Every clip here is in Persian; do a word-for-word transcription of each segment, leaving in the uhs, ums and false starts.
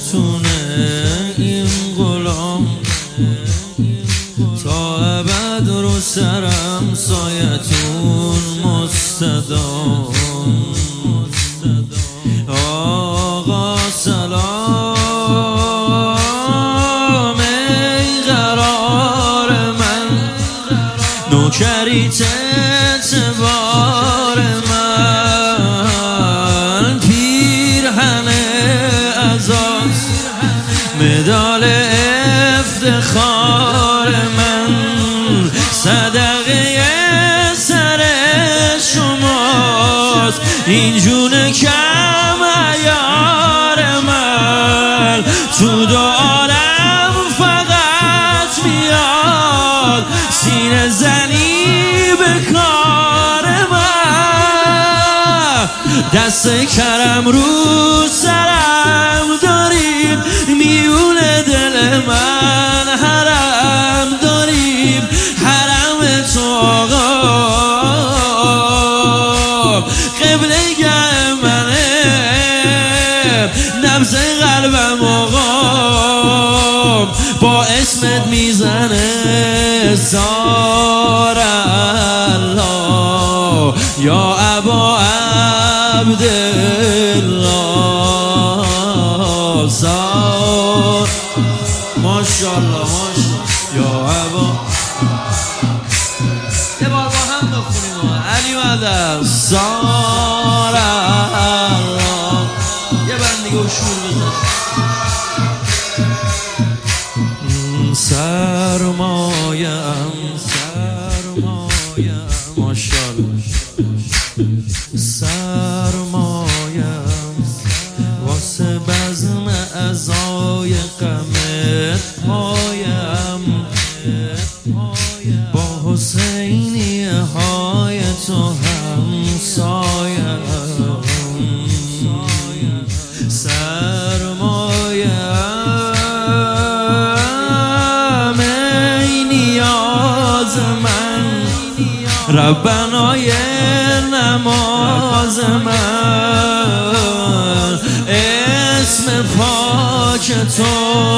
میتونه این غلام تا ابد رو سرم سایتون مستدام. آقا سلام ای قرار من، نوکریت اعتبار من، پیرهن عزاز مدال افتخار من، صدقه سر شماست این جون کم عیار من، تو دو عالم فقط میاد سینه زنی به کار من، دست کرم رو سرم داریم میونه دل من، حرم داریم حرم تو آقا، قبله‌گاه منه نبض قلبم آقا، با اسمت میزنه زار الله یا ابا عبدالله، زار ماشاءالله ماشاءالله یا ابا. یه بار با هم بخونیم علی مدد زار الله. یه بند دیگه و شور بزن. سرمایم سرمایم ماشاءالله، سرمایم واسه بزم ازای غمت پایم، با حسینی های تو همسایم، سرمایم ای نیاز من، ربنای نماز من، اسم پاک تو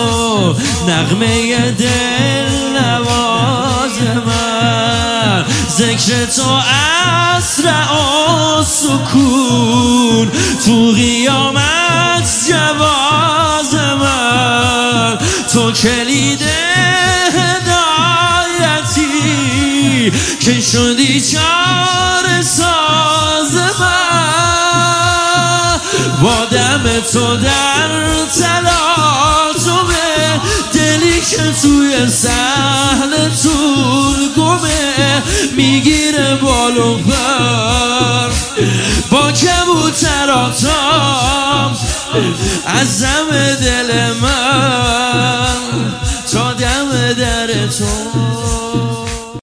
نغمه دل نواز من، ذکر تو اسرع و سکون تو قیامت جواز من، تو کلید هدایتی که شدی چاره ساز من، با دم تو در تلاطمه دلی که توی صحنتون گمه، میگیره بال و پر با کبوتراتام از دم دل من،